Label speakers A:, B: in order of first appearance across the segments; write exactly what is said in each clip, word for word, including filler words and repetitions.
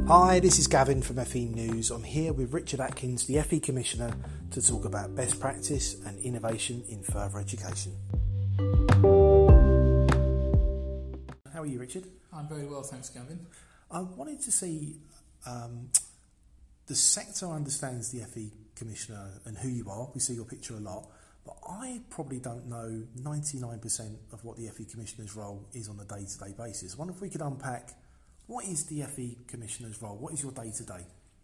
A: Hi, this is Gavin from F E News. I'm here with Richard Atkins, the F E Commissioner, to talk about best practice and innovation in further education. How are you, Richard?
B: I'm very well, thanks, Gavin.
A: I wanted to see, um, the sector understands the F E Commissioner and who you are. We see your picture a lot, but I probably don't know ninety-nine percent of what the F E Commissioner's role is on a day-to-day basis. I wonder if we could unpack, what is the F E Commissioner's role? What is your day-to-day?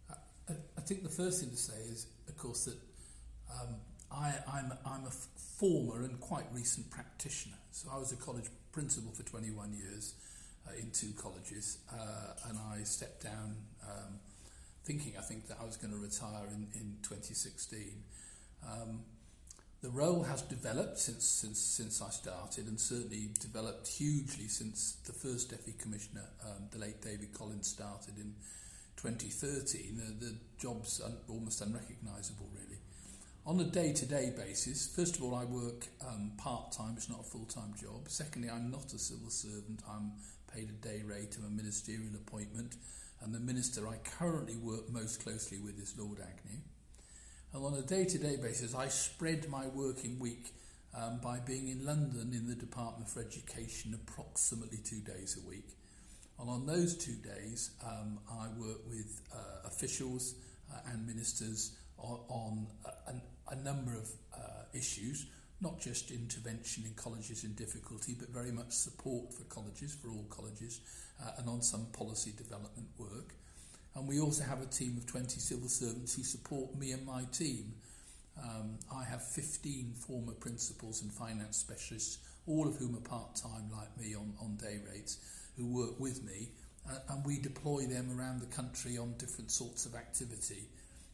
B: I, I think the first thing to say is, of course, that um, I, I'm, I'm a f- former and quite recent practitioner. So I was a college principal for twenty-one years uh, in two colleges, uh, and I stepped down um, thinking, I think, that I was going to retire in, in twenty sixteen. Um, The role has developed since since since I started, and certainly developed hugely since the first F E Commissioner, um, the late David Collins, started in twenty thirteen. The, the job's un, almost unrecognisable, really. On a day-to-day basis, first of all, I work um, part-time. It's not a full-time job. Secondly, I'm not a civil servant. I'm paid a day rate. I'm a ministerial appointment. And the minister I currently work most closely with is Lord Agnew. And on a day-to-day basis, I spread my working week um, by being in London in the Department for Education approximately two days a week. And on those two days, um, I work with uh, officials uh, and ministers on, on a, a number of uh, issues, not just intervention in colleges in difficulty, but very much support for colleges, for all colleges, uh, and on some policy development work. And we also have a team of twenty civil servants who support me and my team. Um, I have fifteen former principals and finance specialists, all of whom are part-time like me on, on day rates, who work with me, uh, and we deploy them around the country on different sorts of activity.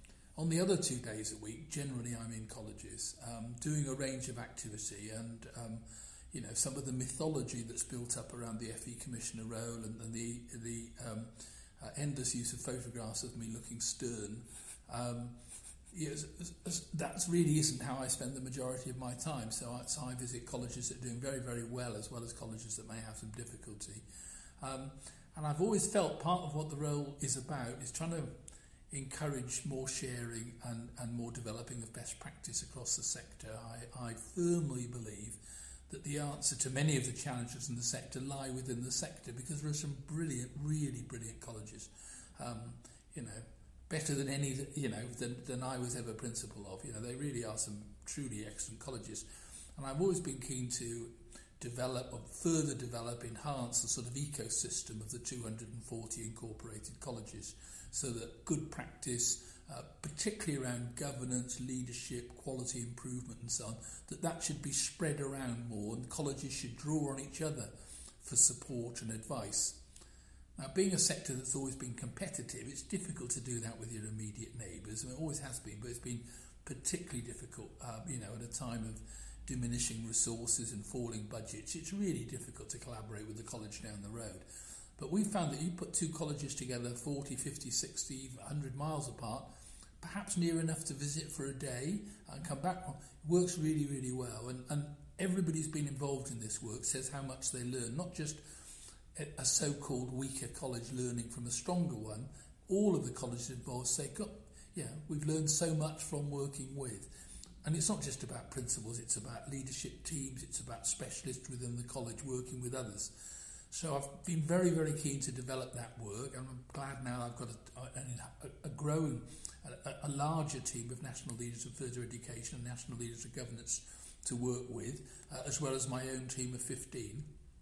B: On the other two days a week, generally I'm in colleges, um, doing a range of activity, and um, you know, some of the mythology that's built up around the F E Commissioner role and, and the the um, Uh, endless use of photographs of me looking stern. Um, yes, that really isn't how I spend the majority of my time. So I, so I visit colleges that are doing very, very well, as well as colleges that may have some difficulty. Um, and I've always felt part of what the role is about is trying to encourage more sharing and, and more developing of best practice across the sector. I, I firmly believe that the answer to many of the challenges in the sector lie within the sector, because there are some brilliant, really brilliant colleges, um, you know, better than any, you know, than, than I was ever principal of. You know, they really are some truly excellent colleges. And I've always been keen to develop or further develop, enhance the sort of ecosystem of the two hundred forty incorporated colleges, so that good practice, Uh, particularly around governance, leadership, quality improvement and so on, that that should be spread around more, and colleges should draw on each other for support and advice. Now, being a sector that's always been competitive, it's difficult to do that with your immediate neighbours. I mean, it always has been, but it's been particularly difficult, uh, you know, at a time of diminishing resources and falling budgets. It's really difficult to collaborate with the college down the road. But we found that you put two colleges together forty, fifty, sixty, one hundred miles apart, perhaps near enough to visit for a day and come back, it works really, really well. And, and everybody's been involved in this work says how much they learn, not just a, a so-called weaker college learning from a stronger one. All of the colleges involved say, God, yeah, we've learned so much from working with. And it's not just about principals, it's about leadership teams, it's about specialists within the college working with others. So I've been very, very keen to develop that work, and I'm glad now I've got a, a, a growing, a, a larger team of national leaders of further education and national leaders of governance to work with, uh, as well as my own team of fifteen.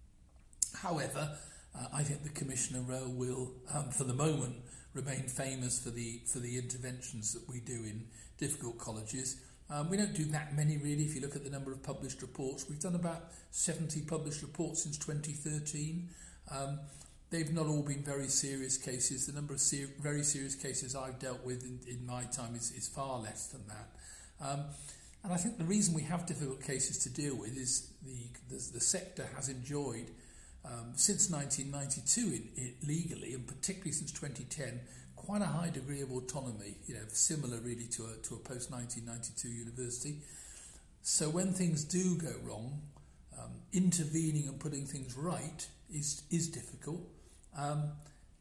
B: However, uh, I think the Commissioner role will, um, for the moment, remain famous for the for the interventions that we do in difficult colleges. Um, we don't do that many, really. If you look at the number of published reports, we've done about seventy published reports since twenty thirteen. Um, they've not all been very serious cases. The number of ser- very serious cases I've dealt with in, in my time is, is far less than that. Um, and I think the reason we have difficult cases to deal with is the the, the sector has enjoyed, um, since nineteen ninety-two in, in, legally, and particularly since twenty ten, quite a high degree of autonomy, you know, similar really to a, to a post-nineteen ninety-two university. So when things do go wrong, um, intervening and putting things right is is difficult. Um,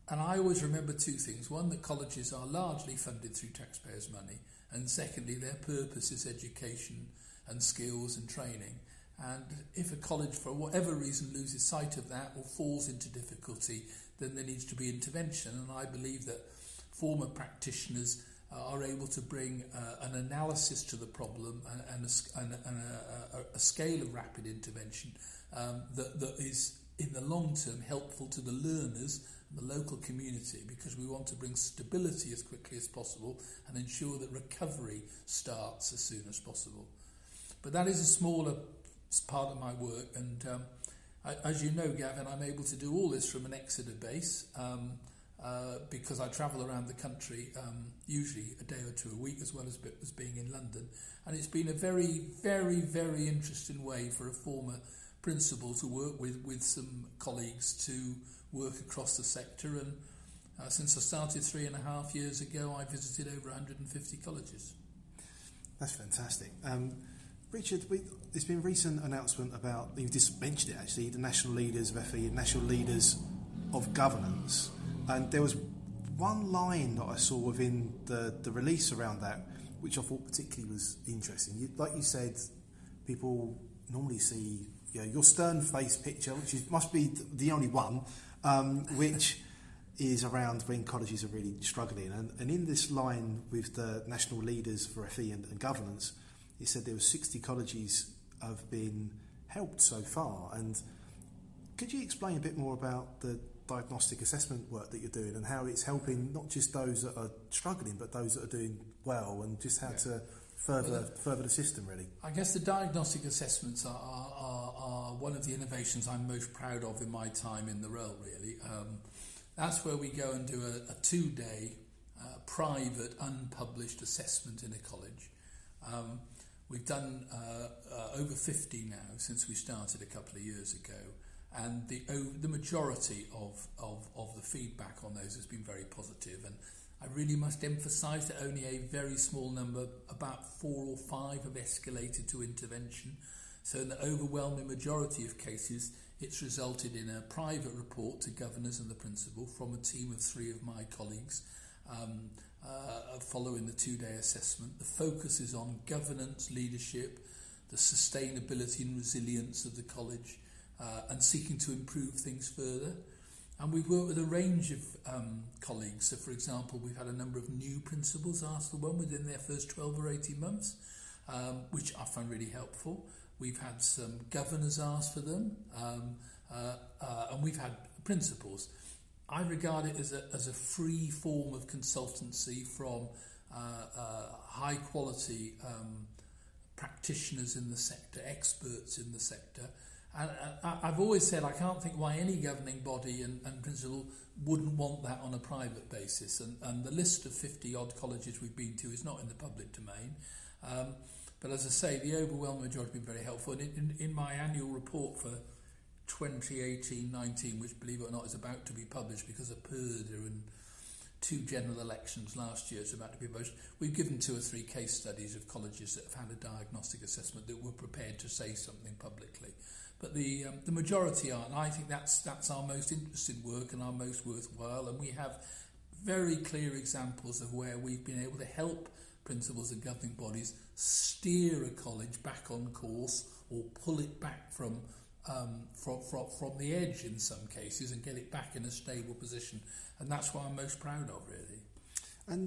B: And I always remember two things. One, that colleges are largely funded through taxpayers' money. And secondly, their purpose is education and skills and training. And if a college, for whatever reason, loses sight of that or falls into difficulty, then there needs to be intervention. And I believe that former practitioners are able to bring uh, an analysis to the problem and, and, a, and, a, and a, a, a scale of rapid intervention um, that, that is, in the long term, helpful to the learners and the local community, because we want to bring stability as quickly as possible and ensure that recovery starts as soon as possible. But that is a smaller part of my work, and um, I, as you know, Gavin, I'm able to do all this from an Exeter base um, uh, because I travel around the country, um, usually a day or two a week, as well as, as being in London. And it's been a very, very, very interesting way for a former principal to work with, with some colleagues to work across the sector. And uh, since I started three and a half years ago, I visited over one hundred fifty colleges.
A: That's fantastic. Um, Richard, we, there's been a recent announcement about, you just mentioned it actually, the national leaders of F E, national leaders of governance. And there was one line that I saw within the, the release around that, which I thought particularly was interesting. You, like you said, people normally see, you know, your stern-faced picture, which is, must be the only one, um, which is around when colleges are really struggling. And, and in this line with the national leaders for F E and, and governance, he said there were sixty colleges have been helped so far. And could you explain a bit more about the diagnostic assessment work that you're doing and how it's helping not just those that are struggling, but those that are doing well, and just how yeah. to further well, the, further the system, really?
B: I guess the diagnostic assessments are, are, are one of the innovations I'm most proud of in my time in the role, really. Um, that's where we go and do a, a two-day uh, private, unpublished assessment in a college. Um, We've done uh, uh, over fifty now since we started a couple of years ago, and the oh, the majority of, of, of the feedback on those has been very positive. And I really must emphasise that only a very small number, about four or five, have escalated to intervention. So in the overwhelming majority of cases, it's resulted in a private report to governors and the principal from a team of three of my colleagues. Um, Uh, following the two-day assessment. The focus is on governance, leadership, the sustainability and resilience of the college, uh, and seeking to improve things further. And we've worked with a range of um, colleagues. So, for example, we've had a number of new principals ask for one within their first twelve or eighteen months, um, which I find really helpful. We've had some governors ask for them, um, uh, uh, and we've had principals. I regard it as a, as a free form of consultancy from uh, uh, high-quality um, practitioners in the sector, experts in the sector. And uh, I've always said I can't think why any governing body and, and principal wouldn't want that on a private basis. And, and the list of fifty-odd colleges we've been to is not in the public domain. Um, but as I say, the overwhelming majority have been very helpful. And in, in, in my annual report for twenty eighteen nineteen, which, believe it or not, is about to be published because of Purdah and two general elections last year, it's about to be published. We've given two or three case studies of colleges that have had a diagnostic assessment that were prepared to say something publicly. But the um, the majority aren't, and I think that's that's our most interesting work and our most worthwhile, and we have very clear examples of where we've been able to help principals and governing bodies steer a college back on course or pull it back from Um, from, from from the edge in some cases and get it back in a stable position, and that's what I'm most proud of, really.
A: And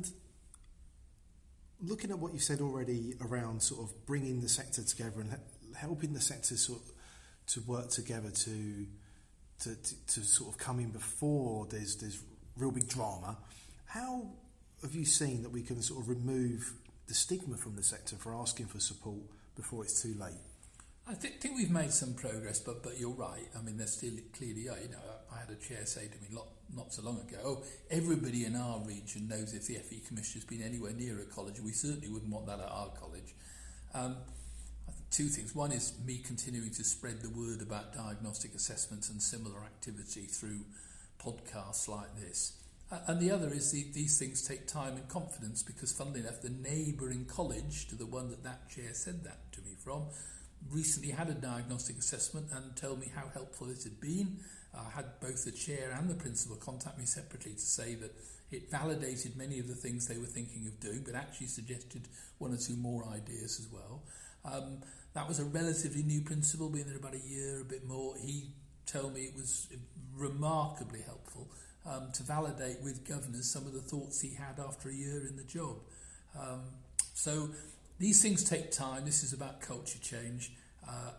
A: looking at what you said already around sort of bringing the sector together and helping the sector sort of to work together to to, to to sort of come in before there's there's real big drama, how have you seen that we can sort of remove the stigma from the sector for asking for support before it's too late?
B: I think, think we've made some progress, but but you're right. I mean, there still clearly are. You know, I had a chair say to me lot, not so long ago, "Oh, everybody in our region knows if the F E Commissioner's been anywhere near a college. We certainly wouldn't want that at our college." Um, I think two things. One is me continuing to spread the word about diagnostic assessments and similar activity through podcasts like this. Uh, and the other is the, these things take time and confidence because, funnily enough, the neighbouring college to the one that that chair said that to me from, recently had a diagnostic assessment and told me how helpful it had been. I had both the chair and the principal contact me separately to say that it validated many of the things they were thinking of doing, but actually suggested one or two more ideas as well. Um, that was a relatively new principal, been there about a year, a bit more. He told me it was remarkably helpful um, to validate with governors some of the thoughts he had after a year in the job. Um, so these things take time. This is about culture change. Uh,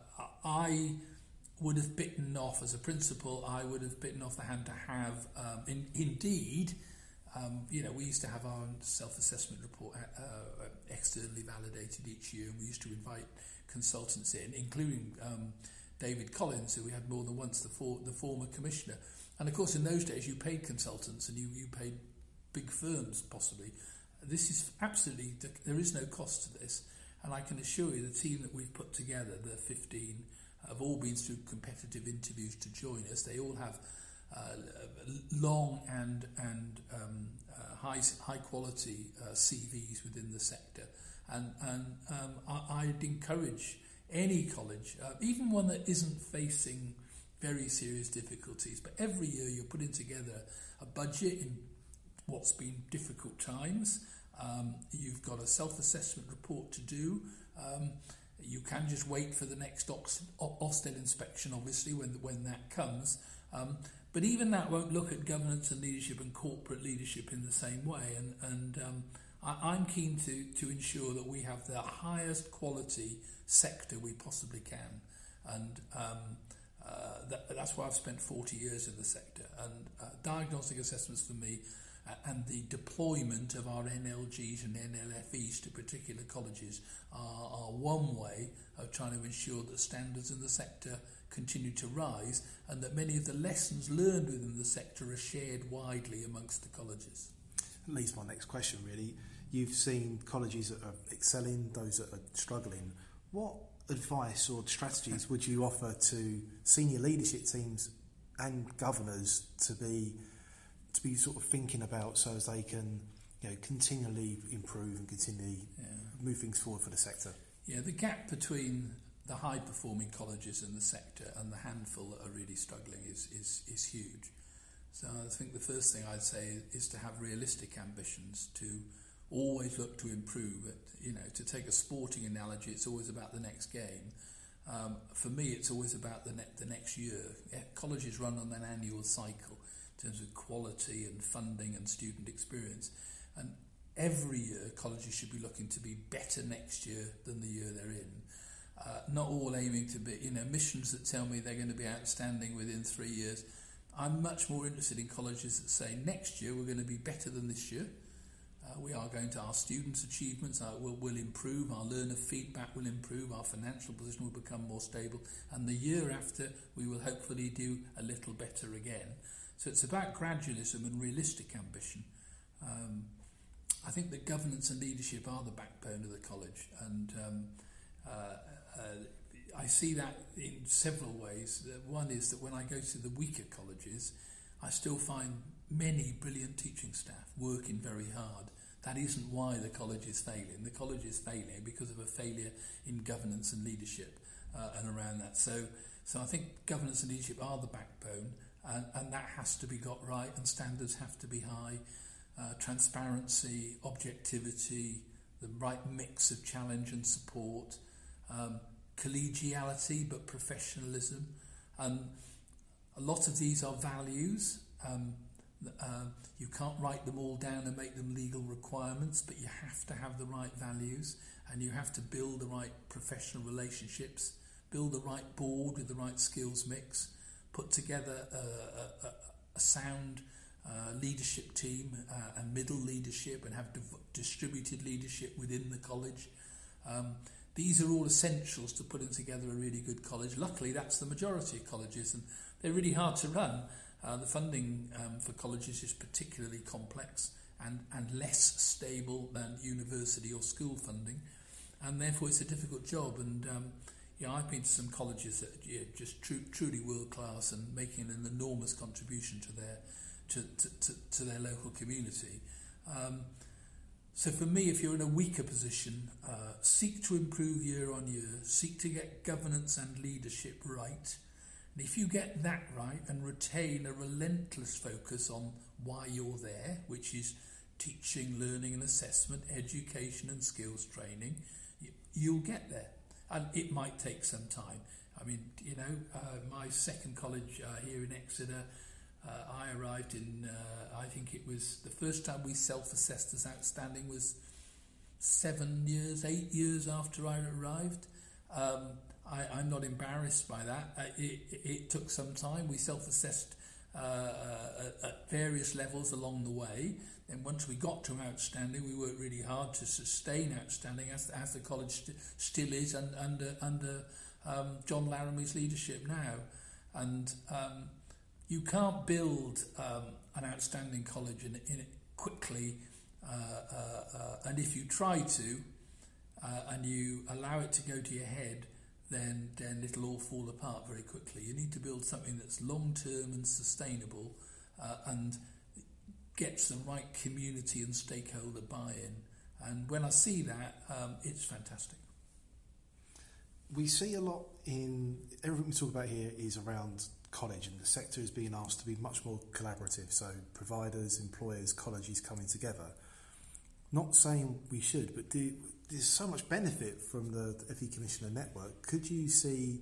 B: I would have bitten off, as a principal, I would have bitten off the hand to have, um, in, indeed, um, you know, we used to have our self-assessment report uh, externally validated each year, and we used to invite consultants in, including um, David Collins, who we had more than once, the, for, the former commissioner. And of course, in those days, you paid consultants and you, you paid big firms, possibly. This is absolutely, there is no cost to this. And I can assure you the team that we've put together, the fifteen, have all been through competitive interviews to join us. They all have uh, long and and um, uh, high high quality uh, C Vs within the sector. And, and um, I, I'd encourage any college, uh, even one that isn't facing very serious difficulties, but every year you're putting together a budget in what's been difficult times. Um, you've got a self-assessment report to do. Um, you can just wait for the next Ox- Ofsted inspection, obviously, when when that comes. Um, but even that won't look at governance and leadership and corporate leadership in the same way. And, and um, I, I'm keen to, to ensure that we have the highest quality sector we possibly can. And um, uh, that, that's why I've spent forty years in the sector. And uh, diagnostic assessments for me, and the deployment of our N L Gs and N L F Es to particular colleges are, are one way of trying to ensure that standards in the sector continue to rise and that many of the lessons learned within the sector are shared widely amongst the colleges.
A: That leads to my next question, really. You've seen colleges that are excelling, those that are struggling. What advice or strategies would you offer to senior leadership teams and governors to be to be sort of thinking about so as they can, you know, continually improve and continually yeah. move things forward for the sector?
B: Yeah, the gap between the high-performing colleges in the sector and the handful that are really struggling is, is, is huge. So I think the first thing I'd say is to have realistic ambitions, to always look to improve it. You know, to take a sporting analogy, it's always about the next game. Um, for me, it's always about the, ne- the next year. Yeah, colleges run on an annual cycle in terms of quality and funding and student experience. And every year, colleges should be looking to be better next year than the year they're in. Uh, not all aiming to be, you know, missions that tell me they're going to be outstanding within three years. I'm much more interested in colleges that say next year we're going to be better than this year. Uh, we are going to, our students' achievements uh, will, will improve, our learner feedback will improve, our financial position will become more stable, and the year after we will hopefully do a little better again. So it's about gradualism and realistic ambition. Um, I think that governance and leadership are the backbone of the college, and um, uh, uh, I see that in several ways. One is that when I go to the weaker colleges, I still find many brilliant teaching staff working very hard. That isn't why the college is failing. The college is failing because of a failure in governance and leadership uh, and around that. So, so I think governance and leadership are the backbone. And, and that has to be got right, and standards have to be high. Uh, transparency, objectivity, the right mix of challenge and support, um, collegiality but professionalism. And a lot of these are values. Um, uh, you can't write them all down and make them legal requirements, but you have to have the right values, and you have to build the right professional relationships, build the right board with the right skills mix, put together a, a, a sound uh, leadership team uh, and middle leadership, and have div- distributed leadership within the college. Um, these are all essentials to putting together a really good college. Luckily, that's the majority of colleges, and they're really hard to run. Uh, the funding um, for colleges is particularly complex and, and less stable than university or school funding, and therefore it's a difficult job. And um, Yeah, I've been to some colleges that are yeah, just tru- truly world class and making an enormous contribution to their to to, to, to their local community. Um, So for me, if you're in a weaker position, uh, seek to improve year on year, seek to get governance and leadership right. And if you get that right and retain a relentless focus on why you're there, which is teaching, learning and assessment, education and skills training, you, you'll get there. And it might take some time. I mean, you know, uh, my second college uh, here in Exeter, uh, I arrived in, uh, I think it was the first time we self-assessed as outstanding was seven years, eight years after I arrived. Um, I, I'm not embarrassed by that. Uh, it, it took some time. We self-assessed uh, uh, at various levels along the way. And once we got to outstanding, we worked really hard to sustain outstanding, as, as the college st- still is and, under under um, John Laramie's leadership now. And um, you can't build um, an outstanding college in, in it quickly. Uh, uh, uh, and if you try to, uh, and you allow it to go to your head, then then it'll all fall apart very quickly. You need to build something that's long-term and sustainable, uh, and gets the right community and stakeholder buy-in. And when I see that, um, it's fantastic.
A: We see a lot in everything we talk about here is around college, and the sector is being asked to be much more collaborative. So providers, employers, colleges coming together. Not saying we should, but do, there's so much benefit from the F E Commissioner network. Could you see,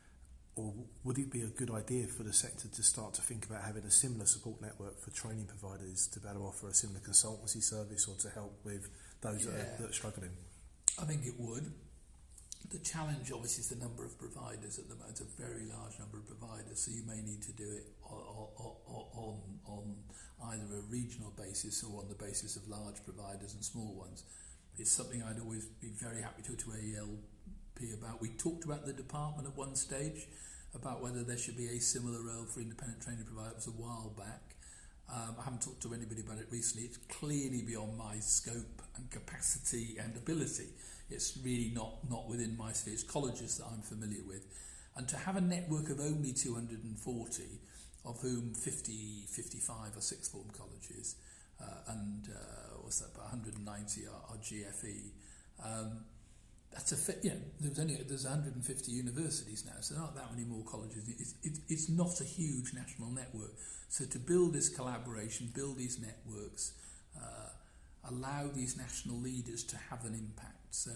A: or would it be a good idea for the sector to start to think about having a similar support network for training providers to be able to offer a similar consultancy service or to help with those
B: yeah.
A: that, are, that are struggling?
B: I think it would. The challenge, obviously, is the number of providers at the moment. It's a very large number of providers, so you may need to do it on, on, on either a regional basis or on the basis of large providers and small ones. It's something I'd always be very happy to talk to A E L P about. We talked about the department at one stage, about whether there should be a similar role for independent training providers a while back. Um, I haven't talked to anybody about it recently. It's clearly beyond my scope and capacity and ability. It's really not, not within my sphere. It's colleges that I'm familiar with. And to have a network of only two hundred forty, of whom fifty, fifty-five are sixth form colleges, uh, and uh, what's that, about one hundred ninety are, are G F E, um, that's a fit, you know, there's only there's one hundred fifty universities now, so there aren't that many more colleges. It's, it, it's not a huge national network. So to build this collaboration, build these networks, uh, allow these national leaders to have an impact. So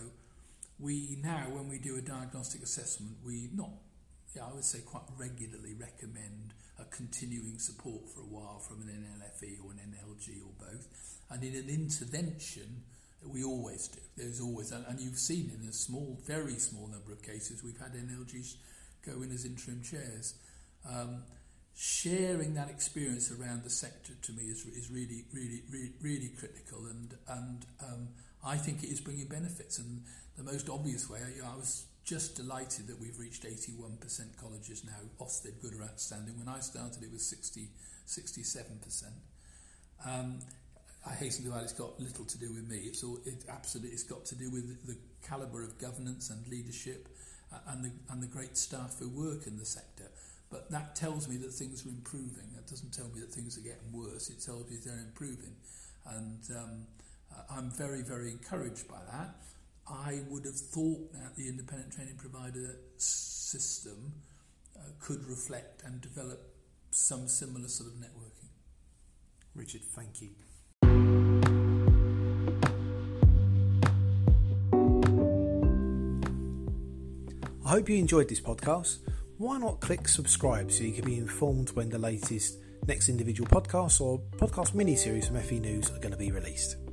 B: we now, when we do a diagnostic assessment, we not, yeah, I would say quite regularly recommend a continuing support for a while from an N L F E or an N L G or both. And in an intervention, we always do. There's always, and, and you've seen in a small, very small number of cases, we've had N L Gs go in as interim chairs. Um, sharing that experience around the sector to me is is really, really, really, really critical, and and um, I think it is bringing benefits. And the most obvious way, I, I was just delighted that we've reached eighty-one percent colleges now, Ofsted good or outstanding. When I started, it was sixty, sixty-seven percent. Um, I hasten to add, it's got little to do with me. It's all, it absolutely, it's got to do with the calibre of governance and leadership, uh, and the and the great staff who work in the sector. But that tells me that things are improving. That doesn't tell me that things are getting worse. It tells me they're improving, and um, uh, I'm very, very encouraged by that. I would have thought that the independent training provider system uh, could reflect and develop some similar sort of networking.
A: Richard, thank you. I hope you enjoyed this podcast. Why not click subscribe so you can be informed when the latest next individual podcasts or podcast mini-series from F E News are going to be released.